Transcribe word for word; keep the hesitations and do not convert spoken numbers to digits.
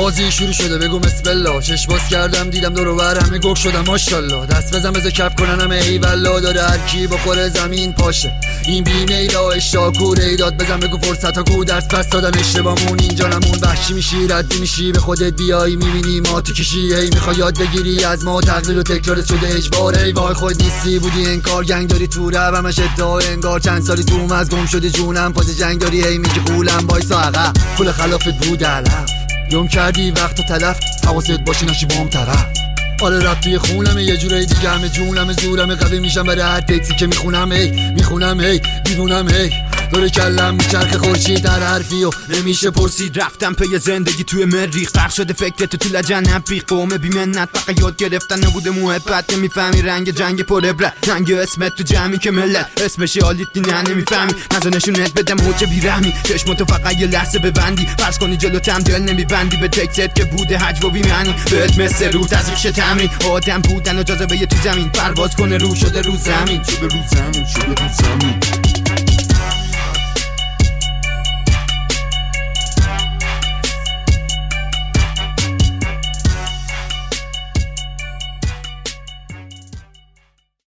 بازی شروع شده بگو بسم الله. چش باز کردم دیدم دور و بر همه گوگ شدم ماشاءالله. دست بزن بذار کف کنن همه ای والله. داره هر کی بخوره زمین پاشه این بی میلا اشاکور ایداد بزن بگو فرصت ها کو درس پس دادن اشتباهمون اینجا نمون. وحشی میشی ردی میشی به خودت بیایی میبینی ما تو کشی هی میخوای یاد بگیری از ما تقلید و تکرارت شده اجبار. ای وای خود نیستی بودی انکار گنگ داری تو رو همش ادعا انگار چند سالی تو از گم شده جونم پاز جنگ داری هی میگی قولم وایسا عقب پول خلافت بود علف یوم کردی وقت و تلف حواست باشه نشی با هم طرف. آره رب توی خونمه یه جورای دیگه همه جونمه زورمه قوی میشم برای هر تکسی که میخونم هی میخونم هی دیوونم هی داره کلم میچرخه خورشید در حرفی و نمیشه پرسید. رفتم پی زندگی توی مریخ غرق شده فکرت تو لجن بیخ قوم بیمنت فقط یاد گرفتن نبوده محبت. نمیفهمی رنگ جنگ پر عبرت رنگ اسمت تو جمعی که ملت اسمش آلیتی نه نمیفهمی نزا نشونت بدم موجه بیرحمی چشمتو فقط یه لحظه ببندی فرض کنی جلوتم دل نمیبندی به تکست که بوده حجب و بیمعنی بهت مثل رو تزریقش تمرین آدم بودن و جاذبه تو زمین پرواز کنه رو شده رو زمین شده رو زمین شده رو زمین.